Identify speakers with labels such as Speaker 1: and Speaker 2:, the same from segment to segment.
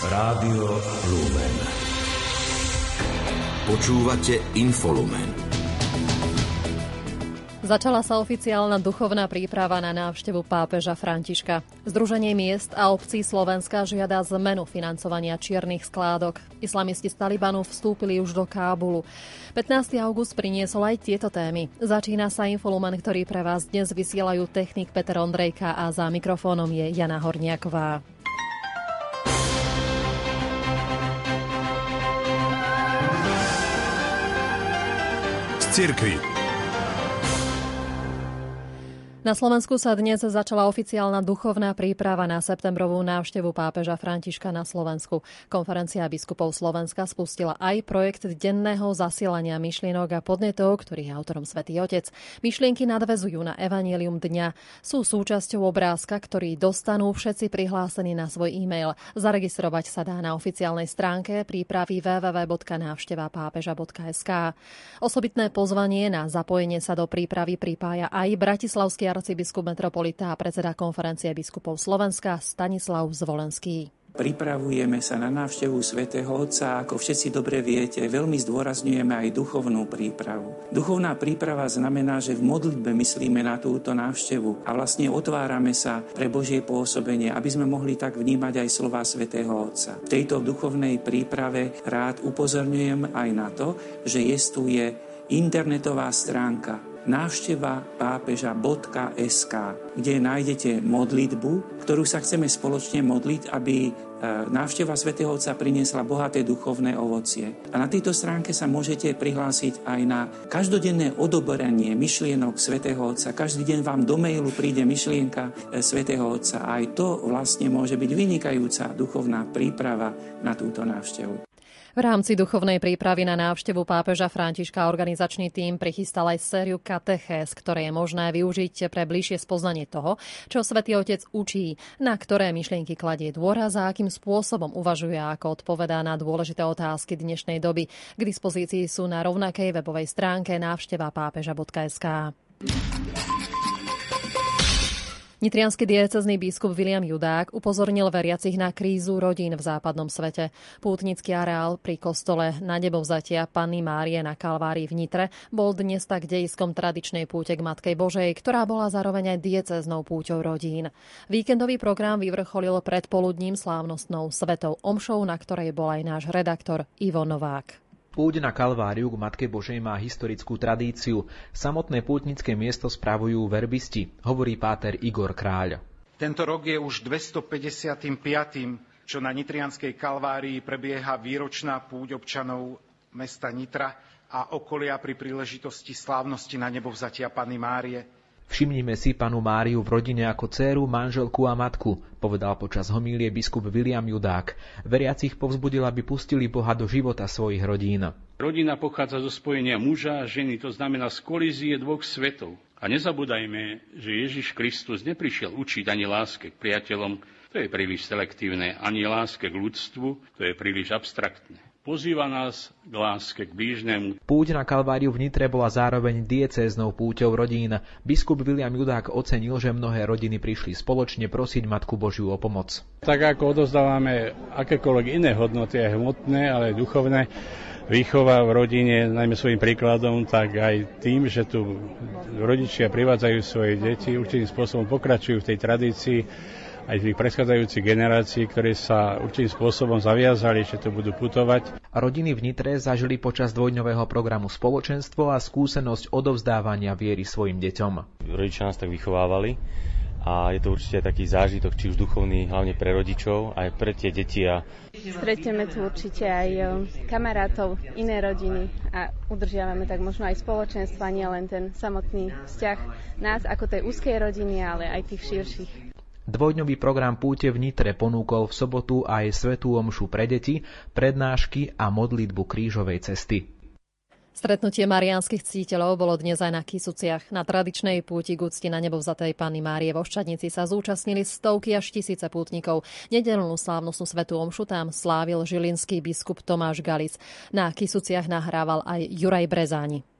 Speaker 1: Rádio Lumen. Počúvate Infolumen.
Speaker 2: Začala sa oficiálna duchovná príprava na návštevu pápeža Františka. Združenie miest a obcí Slovenska žiada zmenu financovania čiernych skládok. Islamisti z Talibanu vstúpili už do Kábulu. 15. august priniesol aj tieto témy. Začína sa Infolumen, ktorý pre vás dnes vysielajú technik Peter Ondrejka a za mikrofónom je Jana Horniaková.
Speaker 1: Cirkvi.
Speaker 2: Na Slovensku sa dnes začala oficiálna duchovná príprava na septembrovú návštevu pápeža Františka na Slovensku. Konferencia biskupov Slovenska spustila aj projekt denného zasielania myšlienok a podnetov, ktorých je autorom Svätý Otec. Myšlienky nadväzujú na evanjelium dňa. Sú súčasťou obrázka, ktorý dostanú všetci prihlásení na svoj e-mail. Zaregistrovať sa dá na oficiálnej stránke prípravy www.návštevapápeža.sk. Osobitné pozvanie na zapojenie sa do prípravy pripája aj bratislavský arcibiskup metropolita a predseda konferencie biskupov Slovenska Stanislav Zvolenský.
Speaker 3: Pripravujeme sa na návštevu svätého Otca, ako všetci dobre viete, veľmi zdôrazňujeme aj duchovnú prípravu. Duchovná príprava znamená, že v modlitbe myslíme na túto návštevu a vlastne otvárame sa pre Božie pôsobenie, aby sme mohli tak vnímať aj slová svätého Otca. V tejto duchovnej príprave rád upozorňujem aj na to, že je internetová stránka návštevapápeža.sk, kde nájdete modlitbu, ktorú sa chceme spoločne modliť, aby návšteva svätého Otca priniesla bohaté duchovné ovocie. A na tejto stránke sa môžete prihlásiť aj na každodenné odoberanie myšlienok svätého Otca. Každý deň vám do mailu príde myšlienka svätého Otca. Aj to vlastne môže byť vynikajúca duchovná príprava na túto návštevu.
Speaker 2: V rámci duchovnej prípravy na návštevu pápeža Františka organizačný tím prichystal aj sériu katechéz, ktoré je možné využiť pre bližšie spoznanie toho, čo Svätý Otec učí, na ktoré myšlienky kladie dôraz a akým spôsobom uvažuje, ako odpovedá na dôležité otázky dnešnej doby. K dispozícii sú na rovnakej webovej stránke návštevapápeža.sk. Nitriansky diecézny biskup Viliam Judák upozornil veriacich na krízu rodín v západnom svete. Pútnický areál pri kostole Nanebovzatia Panny Márie na Kalvárii v Nitre bol dnes tak dejiskom tradičnej púte k Matke Božej, ktorá bola zároveň aj diecéznou púťou rodín. Víkendový program vyvrcholil predpoludním slávnostnou svetou omšou, na ktorej bol aj náš redaktor Ivo Novák.
Speaker 4: Púť na Kalváriu k Matke Božej má historickú tradíciu. Samotné pútnické miesto spravujú verbisti, hovorí páter Igor Kráľ.
Speaker 5: Tento rok je už 255., čo na Nitrianskej Kalvárii prebieha výročná púť občanov mesta Nitra a okolia pri príležitosti slávnosti Nanebovzatia Panny Márie.
Speaker 4: Všimnime si Pannu Máriu v rodine ako dcéru, manželku a matku, povedal počas homílie biskup Viliam Judák. Veriacich povzbudil, aby pustili Boha do života svojich rodín.
Speaker 6: Rodina pochádza zo spojenia muža a ženy, to znamená z kolízie dvoch svetov. A nezabúdajme, že Ježiš Kristus neprišiel učiť ani láske k priateľom, to je príliš selektívne, ani láske k ľudstvu, to je príliš abstraktné. Pozýva nás k láske k blížnemu.
Speaker 4: Púť na Kalváriu v Nitre bola zároveň diecéznou púťou rodín. Biskup Viliam Judák ocenil, že mnohé rodiny prišli spoločne prosiť Matku Božiu o pomoc.
Speaker 7: Tak ako odozdávame akékoľvek iné hodnoty, aj hmotné, ale aj duchovné, výchova v rodine, najmä svojím príkladom, tak aj tým, že tu rodičia privádzajú svoje deti, určitým spôsobom pokračujú v tej tradícii, aj tých predchádzajúcich generácií, ktoré sa určitým spôsobom zaviazali, že tu budú putovať.
Speaker 4: Rodiny v Nitre zažili počas dvojdňového programu spoločenstvo a skúsenosť odovzdávania viery svojim deťom.
Speaker 8: Rodičia nás tak vychovávali a je to určite taký zážitok, či už duchovný, hlavne pre rodičov, aj pre tie deti.
Speaker 9: Stretneme tu určite aj kamarátov, iné rodiny a udržiavame tak možno aj spoločenstvo, nie len ten samotný vzťah nás ako tej úzkej rodiny, ale aj tých širších.
Speaker 4: Dvojdňový program púte v Nitre ponúkol v sobotu aj svätú omšu pre deti, prednášky a modlitbu krížovej cesty.
Speaker 2: Stretnutie mariánskych ctiteľov bolo dnes aj na Kysuciach. Na tradičnej púti k úcti Nanebovzatej Panny Márie vo Ščadnici sa zúčastnili stovky až tisíce pútnikov. Nedeľnú slávnostnú svätú omšu tam slávil žilinský biskup Tomáš Galis. Na Kysuciach nahrával aj Juraj Brezáni.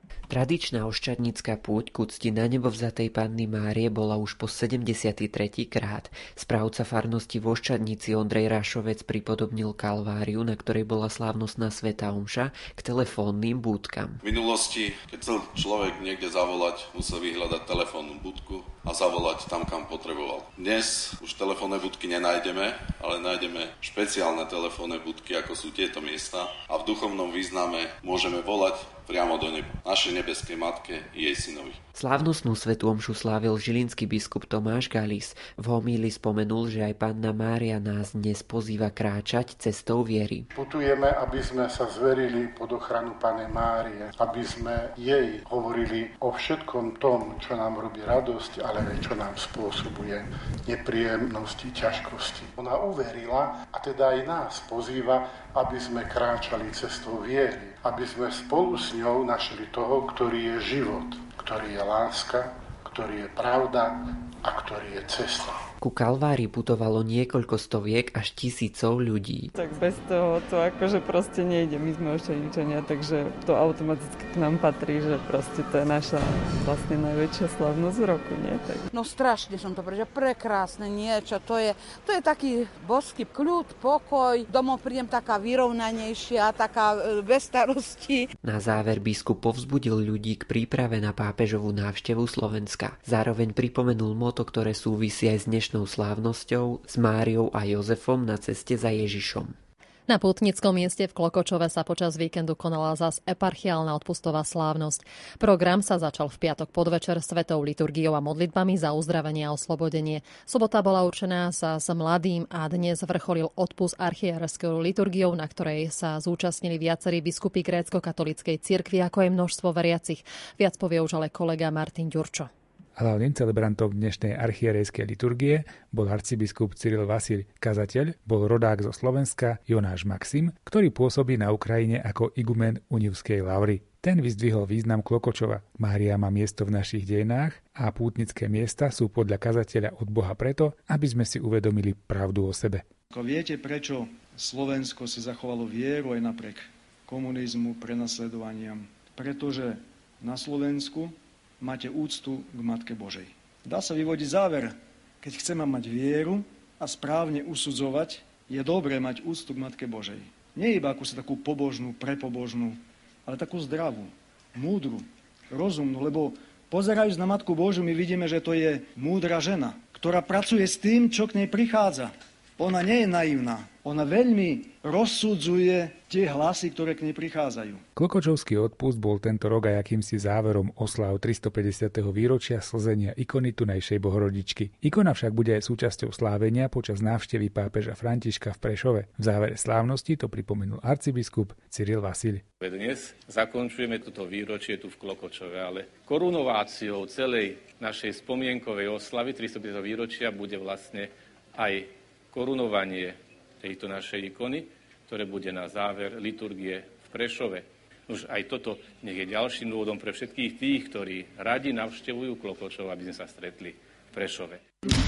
Speaker 10: Tradičná oščadnícka púť k úcti na nebovzatej Panny Márie bola už po 73. krát. Správca farnosti v Oščadnici Ondrej Rašovec pripodobnil kalváriu, na ktorej bola slávnostná svätá omša, k telefónnym budkam.
Speaker 11: V minulosti, keď chcel človek niekde zavolať, musel vyhľadať telefónnu budku a zavolať tam, kam potreboval. Dnes už telefónne budky nenájdeme, ale nájdeme špeciálne telefónne budky, ako sú tieto miesta, a v duchovnom význame môžeme volať priamo do neba, našej nebeskej matke i jej synovi.
Speaker 10: Slávnostnú svätú omšu slávil žilinský biskup Tomáš Galis. V homílii spomenul, že aj Panna Mária nás dnes pozýva kráčať cestou viery.
Speaker 12: Putujeme, aby sme sa zverili pod ochranu Panny Márie, aby sme jej hovorili o všetkom tom, čo nám robí radosť, ale aj čo nám spôsobuje nepríjemnosti, ťažkosti. Ona uverila a teda aj nás pozýva, aby sme kráčali cestou viery, aby sme spolu s ňou našli toho, ktorý je život, ktorý je láska, ktorý je pravda a ktorý je cesta.
Speaker 10: Ku Kalvárii putovalo niekoľko stoviek až tisícov ľudí.
Speaker 13: Tak bez toho to akože proste nejde. My sme Oščadničania, takže to automaticky k nám patrí, že proste to je naša vlastne najväčšia slavnosť v roku, nie? Tak.
Speaker 14: No strašne som to prekrásne niečo. To je taký boský kľud, pokoj. Domov prídem taká vyrovnanejšia, taká bez starostí.
Speaker 10: Na záver biskup povzbudil ľudí k príprave na pápežovú návštevu Slovenska. Zároveň pripomenul motto, ktoré súvisí aj s dnešnou slávnosťou, s Máriou a Jozefom na ceste za Ježišom.
Speaker 2: Na pútnickom mieste v Klokočove sa počas víkendu konala zas eparchiálna odpustová slávnosť. Program sa začal v piatok podvečer svetou liturgiou a modlitbami za uzdravenie a oslobodenie. Sobota bola určená sa s mladým a dnes vrcholil odpust archierejskou liturgiou, na ktorej sa zúčastnili viacerí biskupy grécko-katolíckej cirkvi, ako aj množstvo veriacich. Viac povie už ale kolega Martin Ďurčo.
Speaker 15: Hlavným celebrantom dnešnej archierejskej liturgie bol arcibiskup Cyril Vasil kazateľ, bol rodák zo Slovenska Jonáš Maxim, ktorý pôsobí na Ukrajine ako igumen Univskej lavry. Ten vyzdvihol význam Klokočova. Mária má miesto v našich dejinách a pútnické miesta sú podľa kazateľa od Boha preto, aby sme si uvedomili pravdu o sebe.
Speaker 16: Ako viete, prečo Slovensko si zachovalo vieru aj napriek komunizmu, prenasledovaniam? Pretože na Slovensku máte úctu k Matke Božej. Dá sa vyvodiť záver, keď chceme mať vieru a správne usudzovať, je dobré mať úctu k Matke Božej. Nie iba akúsi takú pobožnú, prepobožnú, ale takú zdravú, múdru, rozumnú, lebo pozerajúc na Matku Božiu, my vidíme, že to je múdra žena, ktorá pracuje s tým, čo k nej prichádza. Ona nie je naivná. Ona veľmi rozsudzuje tie hlasy, ktoré k nej prichádzajú.
Speaker 15: Klokočovský odpust bol tento rok aj akýmsi záverom osláv 350. výročia slzenia ikony tunajšej Bohorodičky. Ikona však bude aj súčasťou slávenia počas návštevy pápeža Františka v Prešove. V závere slávnosti to pripomenul arcibiskup Cyril Vasil.
Speaker 17: Dnes zakončujeme toto výročie tu v Klokočove, ale korunováciou celej našej spomienkovej oslavy 350. výročia bude vlastne aj korunovanie tejto našej ikony, ktoré bude na záver liturgie v Prešove. Už aj toto nech je ďalším dôvodom pre všetkých tých, ktorí radi navštevujú Klokočov, aby sme sa stretli v Prešove.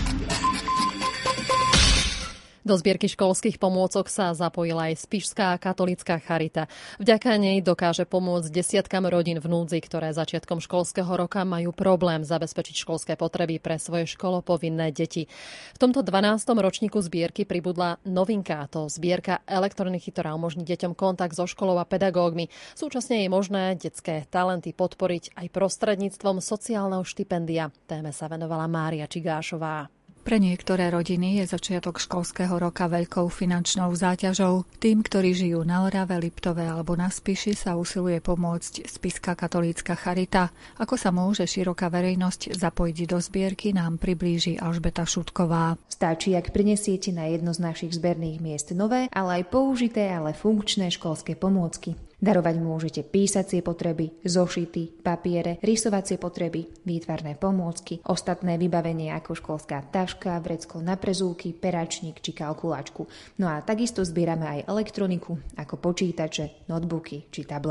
Speaker 2: Do zbierky školských pomôcok sa zapojila aj Spišská katolícka charita. Vďaka nej dokáže pomôcť desiatkam rodín v núdzi, ktoré začiatkom školského roka majú problém zabezpečiť školské potreby pre svoje školopovinné deti. V tomto 12. ročníku zbierky pribudla novinka, to zbierka elektroniky, ktorá umožní deťom kontakt so školou a pedagógmi. Súčasne je možné detské talenty podporiť aj prostredníctvom sociálneho štipendia. Téme sa venovala Mária Čigášová.
Speaker 18: Pre niektoré rodiny je začiatok školského roka veľkou finančnou záťažou. Tým, ktorí žijú na Orave, Liptove alebo na Spiši, sa usiluje pomôcť Spišská katolícka charita. Ako sa môže široká verejnosť zapojiť do zbierky, nám priblíži Alžbeta Šutková.
Speaker 19: Stačí, ak prinesiete na jedno z našich zberných miest nové, ale aj použité, ale funkčné školské pomôcky. Darovať môžete písacie potreby, zošity, papiere, rysovacie potreby, výtvarné pomôcky, ostatné vybavenie ako školská taška, vrecko na prezúky, peračník či kalkulačku. No a takisto zbierame aj elektroniku ako počítače, notebooky či tablety.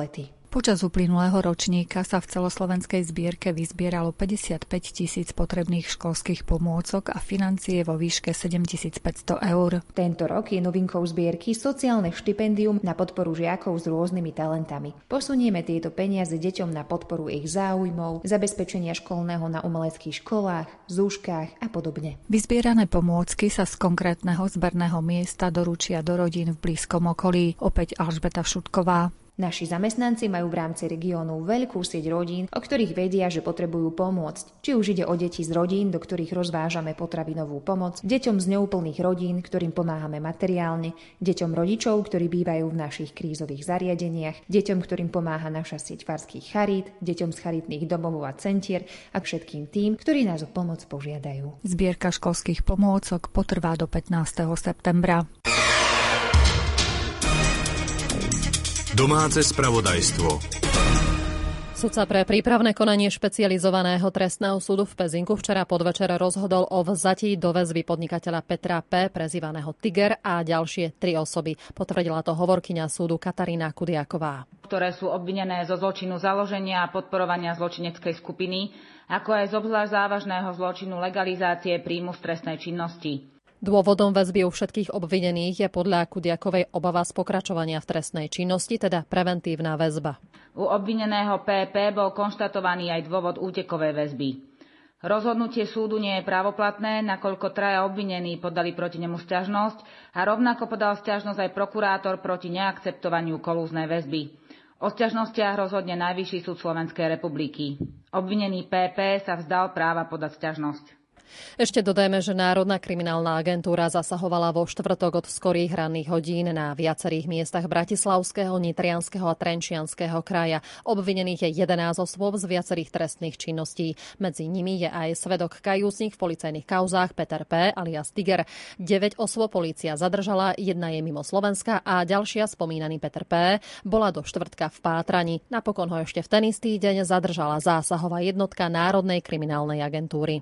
Speaker 18: Počas uplynulého ročníka sa v celoslovenskej zbierke vyzbieralo 55 000 potrebných školských pomôcok a financie vo výške 7 500 eur.
Speaker 19: Tento rok je novinkou zbierky sociálne štipendium na podporu žiakov s rôznymi talentami. Posunieme tieto peniaze deťom na podporu ich záujmov, zabezpečenia školného na umeleckých školách, zúškach a podobne.
Speaker 18: Vyzbierané pomôcky sa z konkrétneho zberného miesta doručia do rodín v blízkom okolí. Opäť Alžbeta Šutková.
Speaker 19: Naši zamestnanci majú v rámci regiónu veľkú sieť rodín, o ktorých vedia, že potrebujú pomôcť. Či už ide o deti z rodín, do ktorých rozvážame potravinovú pomoc, deťom z neúplných rodín, ktorým pomáhame materiálne, deťom rodičov, ktorí bývajú v našich krízových zariadeniach, deťom, ktorým pomáha naša sieť farských charít, deťom z charitných domov a centier a všetkým tým, ktorí nás o pomoc požiadajú.
Speaker 18: Zbierka školských pomôcok potrvá do 15. septembra.
Speaker 1: Domáce spravodajstvo.
Speaker 2: Sudca pre prípravné konanie špecializovaného trestného súdu v Pezinku včera podvečer rozhodol o vzatí do väzby podnikateľa Petra P., prezývaného Tiger, a ďalšie 3 osoby. Potvrdila to hovorkyňa súdu Katarína Kudiaková.
Speaker 20: Ktoré sú obvinené zo zločinu založenia a podporovania zločineckej skupiny, ako aj z obzvlášť závažného zločinu legalizácie príjmu z trestnej činnosti.
Speaker 2: Dôvodom väzby u všetkých obvinených je podľa Kudiakovej obava z pokračovania v trestnej činnosti, teda preventívna väzba.
Speaker 20: U obvineného PP bol konštatovaný aj dôvod útekovej väzby. Rozhodnutie súdu nie je právoplatné, nakoľko 3 obvinení podali proti nemu sťažnosť a rovnako podal sťažnosť aj prokurátor proti neakceptovaniu kolúznej väzby. O sťažnostiach rozhodne Najvyšší súd Slovenskej republiky. Obvinený PP sa vzdal práva podať sťažnosť.
Speaker 2: Ešte dodajme, že Národná kriminálna agentúra zasahovala vo štvrtok od skorých ranných hodín na viacerých miestach Bratislavského, Nitrianskeho a Trenčianskeho kraja. Obvinených je 11 osôb z viacerých trestných činností. Medzi nimi je aj svedok kajúcnik v policajných kauzách Peter P. alias Tiger. 9 osôb polícia zadržala, 1 je mimo Slovenska a ďalšia, spomínaný Peter P., bola do štvrtka v pátraní. Napokon ho ešte v ten istý deň zadržala zásahová jednotka Národnej kriminálnej agentúry.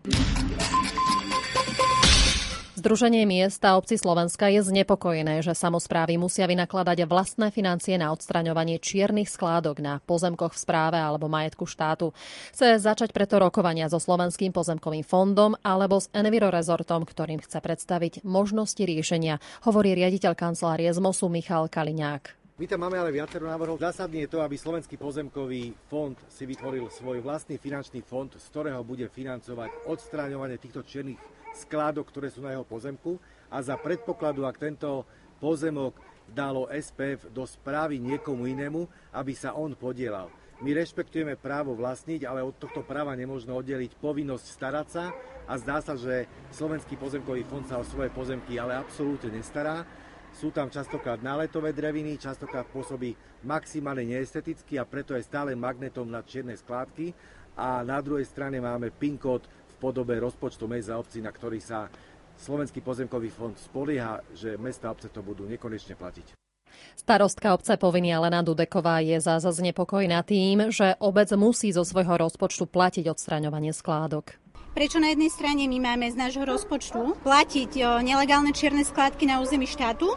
Speaker 2: Združenie miest a obcí Slovenska je znepokojené, že samosprávy musia vynakladať vlastné financie na odstraňovanie čiernych skládok na pozemkoch v správe alebo majetku štátu. Chce začať preto rokovania so Slovenským pozemkovým fondom alebo s Envirorezortom, ktorým chce predstaviť možnosti riešenia, hovorí riaditeľ kancelárie ZMOSu Michal Kaliňák.
Speaker 21: My tam máme ale viacero návrhov. Zásadne je to, aby Slovenský pozemkový fond si vytvoril svoj vlastný finančný fond, z ktorého bude financovať odstráňovanie týchto čiernych skládok, ktoré sú na jeho pozemku, a za predpokladu, ak tento pozemok dalo SPF do správy niekomu inému, aby sa on podielal. My rešpektujeme právo vlastniť, ale od tohto práva nemôžno oddeliť povinnosť starať sa a zdá sa, že Slovenský pozemkový fond sa o svoje pozemky ale absolútne nestará. Sú tam častokrát náletové dreviny, častokrát pôsobí maximálne neesteticky a preto je stále magnetom na čierne skládky. A na druhej strane máme PIN kód v podobe rozpočtu mest a obcí, na ktorý sa Slovenský pozemkový fond spolieha, že mestá a obce to budú nekonečne platiť.
Speaker 2: Starostka obce Povinny Alena Dudeková je zasa znepokojená tým, že obec musí zo svojho rozpočtu platiť odstraňovanie skládok.
Speaker 22: Prečo na jednej strane my máme z nášho rozpočtu platiť nelegálne čierne skládky na území štátu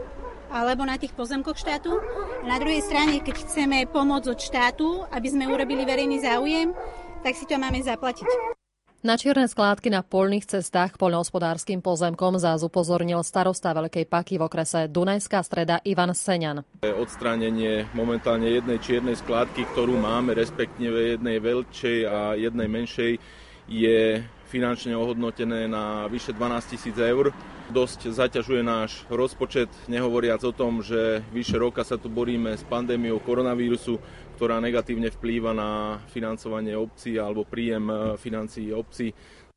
Speaker 22: alebo na tých pozemkoch štátu, a na druhej strane, keď chceme pomôcť od štátu, aby sme urobili verejný záujem, tak si to máme zaplatiť.
Speaker 2: Na čierne skládky na poľných cestách k poľnohospodárskym pozemkom zás upozornil starosta Veľkej Paky v okrese Dunajská Streda Ivan Seňan.
Speaker 23: Odstránenie momentálne jednej čiernej skládky, ktorú máme, respektíve jednej veľkej a jednej menšej, je finančne ohodnotené na vyše 12 000 eur. Dosť zaťažuje náš rozpočet, nehovoriac o tom, že vyše roka sa tu boríme s pandémiou koronavírusu, ktorá negatívne vplýva na financovanie obcí alebo príjem financií obcí.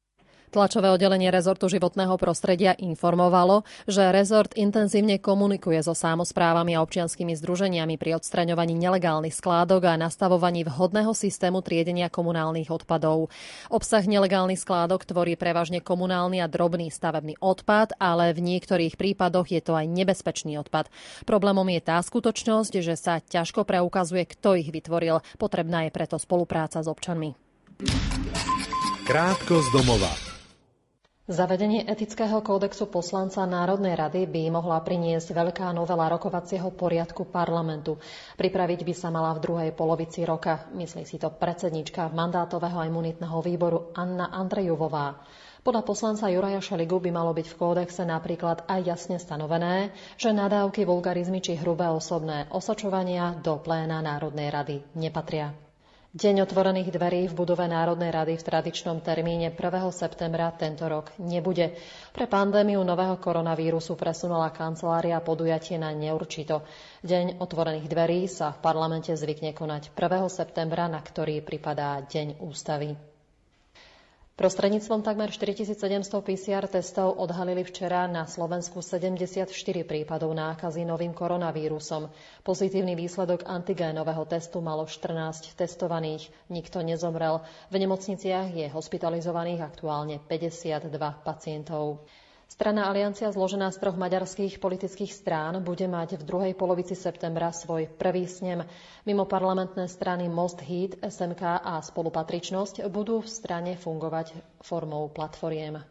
Speaker 2: Tlačové oddelenie rezortu životného prostredia informovalo, že rezort intenzívne komunikuje so samosprávami a občianskymi združeniami pri odstraňovaní nelegálnych skládok a nastavovaní vhodného systému triedenia komunálnych odpadov. Obsah nelegálnych skládok tvorí prevažne komunálny a drobný stavebný odpad, ale v niektorých prípadoch je to aj nebezpečný odpad. Problémom je tá skutočnosť, že sa ťažko preukazuje, kto ich vytvoril. Potrebná je preto spolupráca s občanmi.
Speaker 1: Krátko z domova.
Speaker 2: Zavedenie etického kódexu poslanca Národnej rady by mohla priniesť veľká novela rokovacieho poriadku parlamentu. Pripraviť by sa mala v druhej polovici roka, myslí si to predsednička mandátového a imunitného výboru Anna Andrejovová. Podľa poslanca Juraja Šeligu by malo byť v kódexe napríklad aj jasne stanovené, že nadávky, vulgarizmy či hrubé osobné osočovania do pléna Národnej rady nepatria. Deň otvorených dverí v budove Národnej rady v tradičnom termíne 1. septembra tento rok nebude. Pre pandémiu nového koronavírusu presunula kancelária podujatie na neurčito. Deň otvorených dverí sa v parlamente zvykne konať 1. septembra, na ktorý pripadá Deň ústavy. Prostredníctvom takmer 4700 PCR testov odhalili včera na Slovensku 74 prípadov nákazy novým koronavírusom. Pozitívny výsledok antigénového testu malo 14 testovaných. Nikto nezomrel. V nemocniciach je hospitalizovaných aktuálne 52 pacientov. Strana Aliancia, zložená z 3 maďarských politických strán, bude mať v druhej polovici septembra svoj prvý snem. Mimo parlamentné strany Most, Híd, SMK a Spolupatričnosť budú v strane fungovať formou platformiem.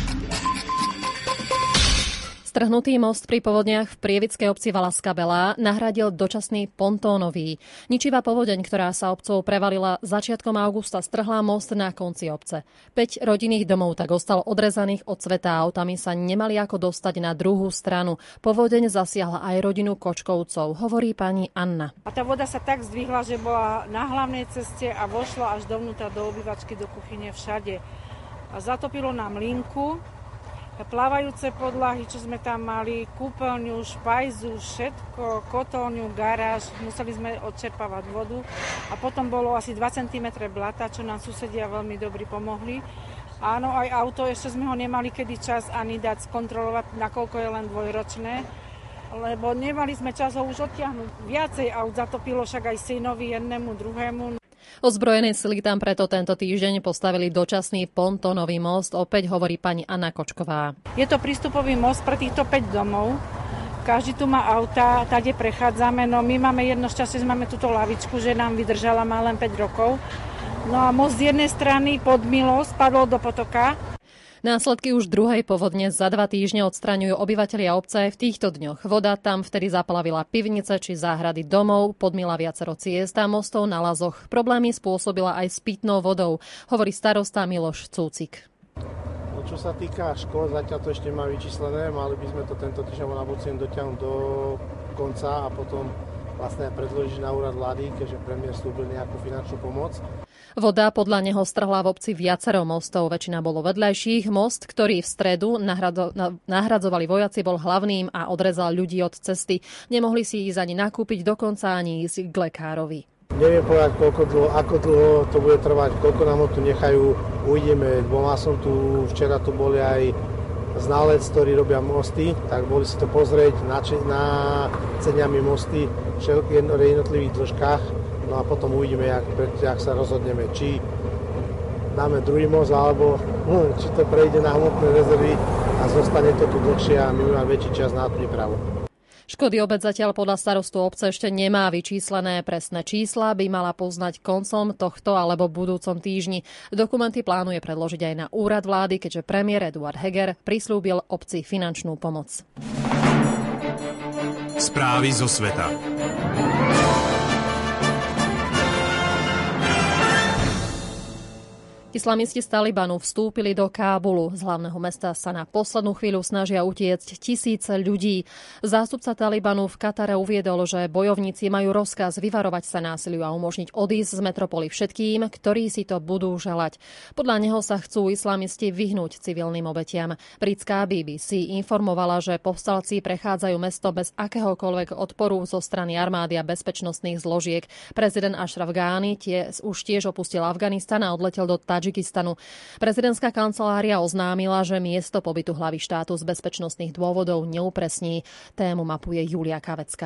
Speaker 2: Strhnutý most pri povodniach v prievidskej obci Valašská Belá nahradil dočasný pontónový. Ničivá povodeň, ktorá sa obcov prevalila začiatkom augusta, strhla most na konci obce. 5 rodinných domov tak ostalo odrezaných od sveta a autami sa nemali ako dostať na druhú stranu. Povodeň zasiahla aj rodinu Kočkovcov, hovorí pani Anna.
Speaker 3: A tá voda sa tak zdvihla, že bola na hlavnej ceste a vošla až dovnútra do obývačky, do kuchyne, všade. A zatopilo nám linku, plávajúce podlahy, čo sme tam mali, kúpeľňu, špajzu, všetko, kotolňu, garáž, museli sme odčerpávať vodu a potom bolo asi 2 cm blata, čo nám susedia veľmi dobrí pomohli. Áno, aj auto, ešte sme ho nemali kedy čas ani dať skontrolovať, nakoľko je len dvojročné, lebo nemali sme čas ho už odtiahnuť. Viacej aut zatopilo, však aj synovi, jednému, druhému.
Speaker 2: Ozbrojené sily tam preto tento týždeň postavili dočasný pontónový most, opäť hovorí pani Anna Kočková.
Speaker 3: Je to prístupový most pre týchto 5 domov. Každý tu má auta, tady prechádzame, no my máme jedno šťastie, že máme túto lavičku, že nám vydržala, má len 5 rokov. No a most z jednej strany podmilo, spadol do potoka.
Speaker 2: Následky už druhej povodne za 2 týždne odstraňujú obyvatelia obce v týchto dňoch. Voda tam vtedy zaplavila pivnice či záhrady domov, podmila viacero ciest a mostov na lazoch. Problémy spôsobila aj s pitnou vodou, hovorí starosta Miloš Cúcik.
Speaker 5: No, čo sa týka škôl, zatiaľ to ešte má vyčíslené, mali by sme to tento týždeň na budúci dotiahnuť do konca a potom vlastne predložiť na úrad vlády, keďže premiér slúbil nejakú finančnú pomoc.
Speaker 2: Voda podľa neho strhla v obci viacero mostov, väčšina bolo vedľajších. Most, ktorý v stredu nahradzovali vojaci, bol hlavným a odrezal ľudí od cesty. Nemohli si ísť ani nakúpiť, dokonca ani ísť k lekárovi.
Speaker 5: Neviem povedať, ako dlho to bude trvať, koľko nám ho tu nechajú, uvidíme. Včera tu boli aj znalec, ktorí robia mosty, tak boli si to pozrieť na ceniami mosty v jednotlivých dĺžkach. No a potom uvidíme, jak sa rozhodneme, či dáme druhý most, alebo či to prejde na hmotné rezervy a zostane to tu dlhšie a my máme väčší čas na prípravu.
Speaker 2: Škody obec zatiaľ podľa starostu obce ešte nemá vyčíslené. Presné čísla by mala poznať koncom tohto alebo budúcom týždni. Dokumenty plánuje predložiť aj na úrad vlády, keďže premiér Eduard Heger prislúbil obci finančnú pomoc.
Speaker 6: Správy zo sveta.
Speaker 2: Islamisti z Talibanu vstúpili do Kábulu. Z hlavného mesta sa na poslednú chvíľu snažia utiecť tisíce ľudí. Zástupca Talibanu v Katare uviedol, že bojovníci majú rozkaz vyvarovať sa násiliu a umožniť odísť z metropoly všetkým, ktorí si to budú želať. Podľa neho sa chcú islamisti vyhnúť civilným obetiam. Britská BBC informovala, že povstalci prechádzajú mesto bez akéhokoľvek odporu zo strany armády a bezpečnostných zložiek. Prezident Ashraf Ghani už tiež opustil Afganistan a odletel do Tadžikistanu. Prezidentská kancelária oznámila, že miesto pobytu hlavy štátu z bezpečnostných dôvodov neupresní. Tému mapuje Julia Kavecká.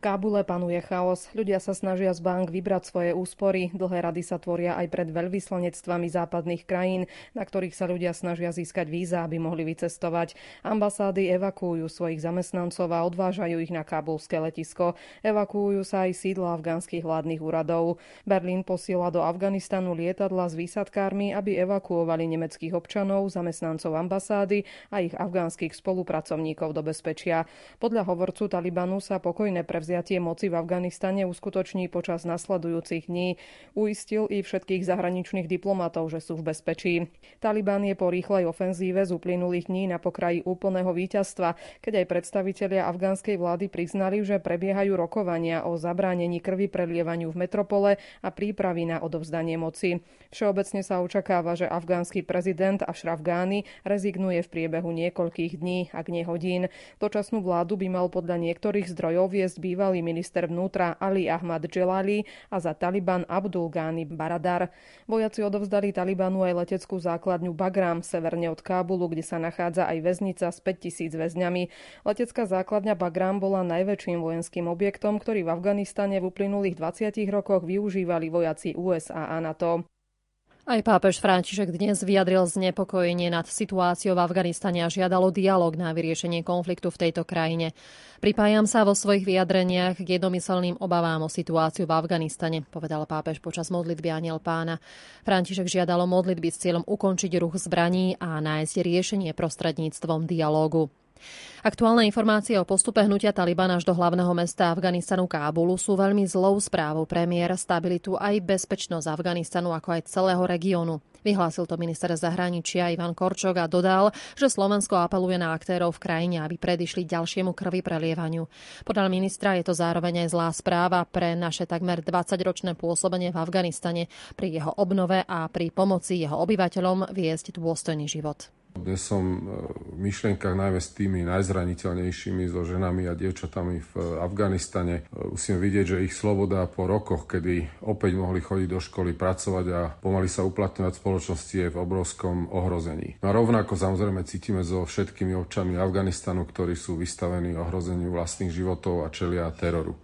Speaker 6: Kábule panuje chaos. Ľudia sa snažia z bank vybrať svoje úspory. Dlhé rady sa tvoria aj pred veľvyslanectvami západných krajín, na ktorých sa ľudia snažia získať víza, aby mohli vycestovať. Ambasády evakuujú svojich zamestnancov a odvážajú ich na kábulské letisko. Evakuujú sa aj sídla afgánskych vládnych úradov. Berlín posiela do Afganistanu lietadla s výsadkármi, aby evakuovali nemeckých občanov, zamestnancov ambasády a ich afgánskych spolupracovníkov do bezpečia. Podľa hovorcu Talibanu sa pokojné prevziatie moci v Afganistane uskutoční počas nasledujúcich dní. Uistil i všetkých zahraničných diplomatov, že sú v bezpečí. Taliban je po rýchlej ofenzíve z uplynulých dní na pokraji úplného víťazstva, keď aj predstavitelia afgánskej vlády priznali, že prebiehajú rokovania o zabránení krvi prelievaniu v metropole a prípravy na odovzdanie moci. Všeobecne sa očakáva, že afgánsky prezident Ashraf Ghani rezignuje v priebehu niekoľkých dní, ak nie hodín. Dočasnú vládu by mal podľa niektorých zdrojov viesť bývalý minister vnútra Ali Ahmad Jalali a za Taliban Abdul Ghani Baradar. Vojaci odovzdali Talibanu aj leteckú základňu Bagram severne od Kábulu, kde sa nachádza aj väznica s 5000 väzňami. Letecká základňa Bagram bola najväčším vojenským objektom, ktorý v Afganistane v uplynulých 20 rokoch využívali vojaci USA a NATO.
Speaker 2: Aj pápež František dnes vyjadril znepokojenie nad situáciou v Afganistane a žiadal o dialóg na vyriešenie konfliktu v tejto krajine. Pripájam sa vo svojich vyjadreniach k jednomyselným obavám o situáciu v Afganistane, povedal pápež počas modlitby Anjel Pána. František žiadal o modlitby s cieľom ukončiť ruch zbraní a nájsť riešenie prostredníctvom dialógu. Aktuálne informácie o postupe hnutia Taliban až do hlavného mesta Afganistanu Kábulu sú veľmi zlou správou pre mier, stabilitu aj bezpečnosť Afganistanu ako aj celého regiónu. Vyhlásil to minister zahraničia Ivan Korčok a dodal, že Slovensko apeluje na aktérov v krajine, aby predišli ďalšiemu krvi prelievaniu. Podľa ministra je to zároveň aj zlá správa pre naše takmer 20-ročné pôsobenie v Afganistane, pri jeho obnove a pri pomoci jeho obyvateľom viesť dôstojný život.
Speaker 7: Dnes som v myšlienkach najmä s tými najzraniteľnejšími, so ženami a dievčatami v Afganistane. Musíme vidieť, že ich sloboda po rokoch, kedy opäť mohli chodiť do školy, pracovať a pomaly sa uplatňovať v spoločnosti, je v obrovskom ohrození. A rovnako samozrejme cítime so všetkými občanmi Afganistanu, ktorí sú vystavení ohrozeniu vlastných životov a čelia teroru.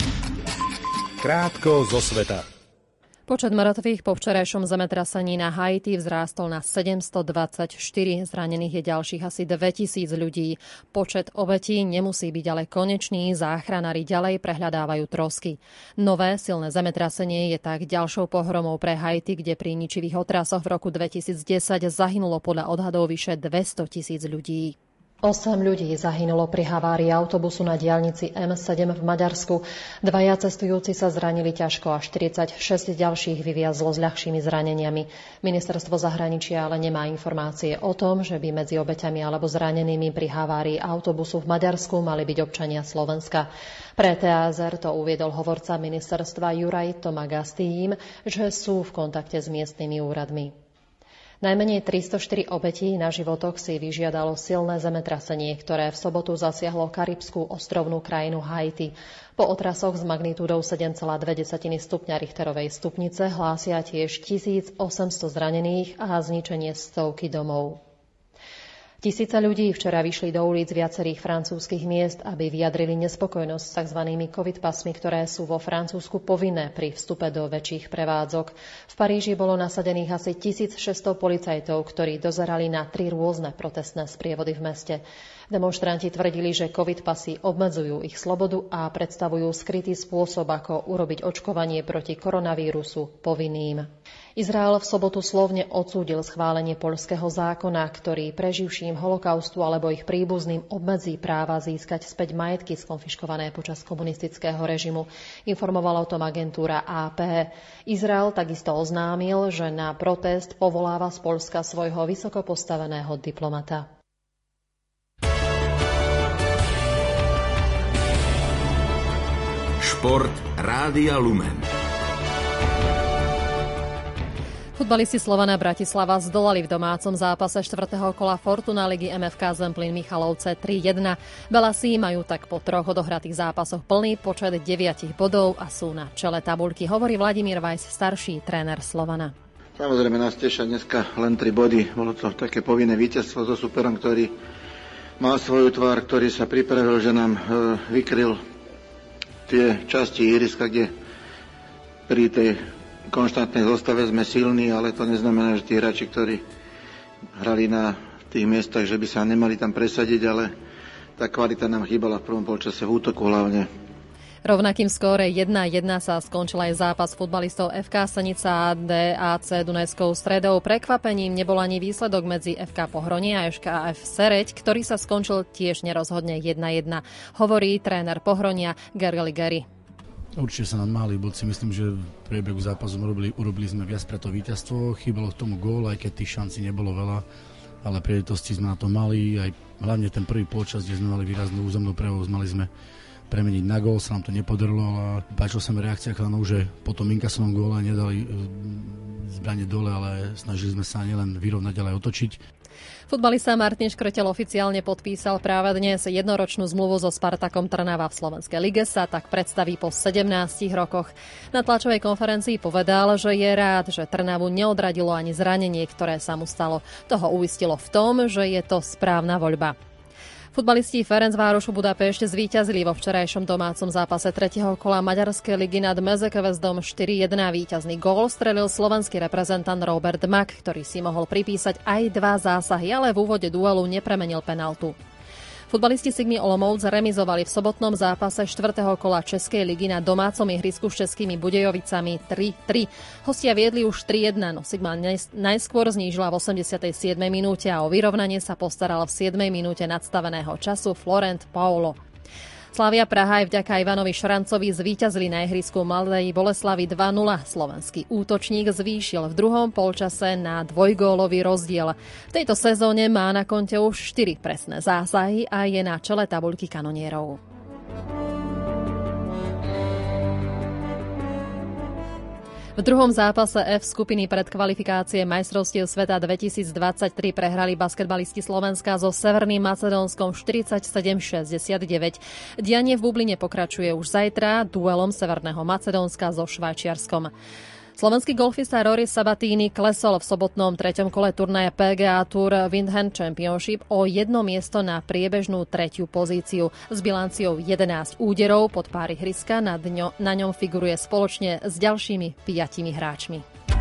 Speaker 8: Krátko zo sveta.
Speaker 2: Počet mŕtvych po včerajšom zemetrasení na Haiti vzrástol na 724. Zranených je ďalších asi 2000 ľudí. Počet obetí nemusí byť ale konečný. Záchranári ďalej prehľadávajú trosky. Nové silné zemetrasenie je tak ďalšou pohromou pre Haiti, kde pri ničivých otrasoch v roku 2010 zahynulo podľa odhadov vyše 200,000 ľudí. 8 ľudí zahynulo pri havárii autobusu na diaľnici M7 v Maďarsku. 2 cestujúci sa zranili ťažko a 46 ďalších vyviazlo s ľahšími zraneniami. Ministerstvo zahraničia ale nemá informácie o tom, že by medzi obeťami alebo zranenými pri havárii autobusu v Maďarsku mali byť občania Slovenska. Pre TASR to uviedol hovorca ministerstva Juraj Tomaga s tým, že sú v kontakte s miestnymi úradmi. Najmenej 304 obetí na životoch si vyžiadalo silné zemetrasenie, ktoré v sobotu zasiahlo karibskú ostrovnú krajinu Haiti. Po otrasoch s magnitúdou 7,2 stupňa Richterovej stupnice hlásia tiež 1800 zranených a zničenie stovky domov. Tisíce ľudí včera vyšli do ulic viacerých francúzskych miest, aby vyjadrili nespokojnosť s tzv. COVID pasmi, ktoré sú vo Francúzsku povinné pri vstupe do väčších prevádzok. V Paríži bolo nasadených asi 1600 policajtov, ktorí dozerali na 3 rôzne protestné sprievody v meste. Demonštranti tvrdili, že COVID pasy obmedzujú ich slobodu a predstavujú skrytý spôsob, ako urobiť očkovanie proti koronavírusu povinným. Izrael v sobotu slovne odsúdil schválenie poľského zákona, ktorý preživším holokaustu alebo ich príbuzným obmedzí práva získať späť majetky skonfiškované počas komunistického režimu. Informovala o tom agentúra AP. Izrael takisto oznámil, že na protest povoláva z Poľska svojho vysoko postaveného diplomata.
Speaker 1: Šport Rádia Lumen.
Speaker 2: Futbalisti Slovana Bratislava zdolali v domácom zápase 4. kola Fortuna ligy MFK Zemplín Michalovce 3-1. Belasi majú tak po 3 odohratých zápasoch plný počet 9 bodov a sú na čele tabuľky, hovorí Vladimír Vajs, starší tréner Slovana.
Speaker 24: Samozrejme nás tešia dneska len 3 body. Bolo to také povinné víťazstvo so superom, ktorý mal svoju tvár, ktorý sa pripravil, že nám vykryl tie časti ihriska, kde pri tej konštantnej zostave sme silní, ale to neznamená, že tí hráči, ktorí hrali na tých miestach, že by sa nemali tam presadiť, ale tá kvalita nám chýbala v prvom polčase, v útoku hlavne.
Speaker 2: Rovnakým skóre 1-1 sa skončil aj zápas futbalistov FK Senica a DAC Dunajskou Stredou. Prekvapením nebol ani výsledok medzi FK Pohronie a FKF Sereď, ktorý sa skončil tiež nerozhodne 1-1. Hovorí tréner Pohronia Gergely Gary.
Speaker 4: Určite sa nám mali bodci, myslím, že v priebehu zápasu urobili sme viac pre to víťazstvo. Chýbalo k tomu gól, aj keď tých šancí nebolo veľa, ale príležitosti sme na to mali, aj hlavne ten prvý polčas, kde sme mali výraznú územnú prevoz, mali sme premeniť na gól, sa nám to nepodarilo a páčil sa mi reakcia chalanov, že po tom inkasovom góle nedali zbranie dole, ale snažili sme sa nielen vyrovnať, ale aj otočiť.
Speaker 2: Futbalista Martin Škrtel oficiálne podpísal práve dnes jednoročnú zmluvu so Spartakom Trnava v Slovenskej lige, sa tak predstaví po 17 rokoch. Na tlačovej konferencii povedal, že je rád, že Trnavu neodradilo ani zranenie, ktoré sa mu stalo. Toho uistilo v tom, že je to správna voľba. Futbalisti Ferencvárošu Budapešť zvíťazili vo včerajšom domácom zápase 3. kola Maďarskej ligy nad Mezekvezdom 4-1. Víťazný gól strelil slovenský reprezentant Robert Mak, ktorý si mohol pripísať aj 2 zásahy, ale v úvode duelu nepremenil penaltu. Futbalisti Sigmy Olomouc remizovali v sobotnom zápase 4. kola Českej ligy na domácom ihrisku s Českými Budejovicami 3-3. Hostia viedli už 3-1, no Sigma najskôr znížila v 87. minúte a o vyrovnanie sa postaral v 7. minúte nadstaveného času Florent Paulo. Slavia Praha aj vďaka Ivanovi Šrancovi zvíťazili na ihrisku Mladej Boleslavy 2-0. Slovenský útočník zvýšil v druhom polčase na dvojgólový rozdiel. V tejto sezóne má na konte už 4 presné zásahy a je na čele tabuľky kanonierov. V druhom zápase F skupiny predkvalifikácie majstrovstiev sveta 2023 prehrali basketbalisti Slovenska so Severným Macedónskom 47-69. Dianie v Bubline pokračuje už zajtra duelom Severného Macedónska so Švajčiarskom. Slovenský golfista Rory Sabatini klesol v sobotnom 3. kole turnaja PGA Tour Windham Championship o 1 miesto na priebežnú 3. pozíciu. S bilanciou 11 úderov pod pár ihriska na ňom figuruje spoločne s ďalšími 5 hráčmi.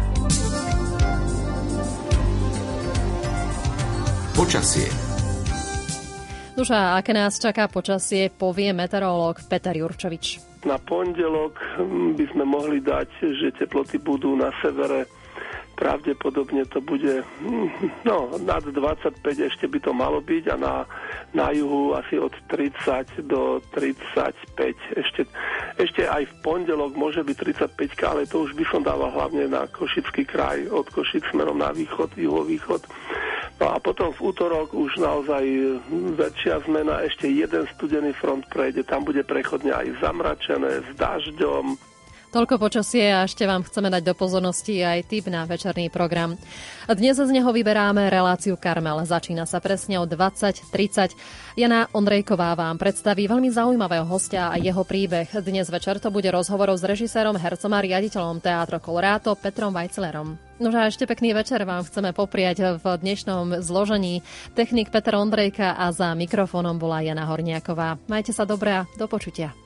Speaker 1: Počasie.
Speaker 2: Nuša, aké nás čaká počasie, povie meteorológ Peter Jurčovič.
Speaker 8: Na pondelok by sme mohli dať, že teploty budú na severe. Pravdepodobne to bude nad 25, ešte by to malo byť, a na juhu asi od 30 do 35. Ešte aj v pondelok môže byť 35, ale to už by som dával hlavne na Košický kraj, od Košic smerom na východ, juhovýchod. No a potom v útorok už naozaj väčšia zmena, ešte jeden studený front prejde, tam bude prechodne aj zamračené s dažďom.
Speaker 2: Toľko počasie a ešte vám chceme dať do pozornosti aj tip na večerný program. Dnes z neho vyberáme reláciu Karmel. Začína sa presne o 20:30. Jana Ondrejková vám predstaví veľmi zaujímavého hostia a jeho príbeh. Dnes večer to bude rozhovor s režisérom, hercom a riaditeľom Teatro Colorado Petrom Vajclerom. No a ešte pekný večer vám chceme popriať v dnešnom zložení. Technik Peter Ondrejka a za mikrofónom bola Jana Horniaková. Majte sa dobre a do počutia.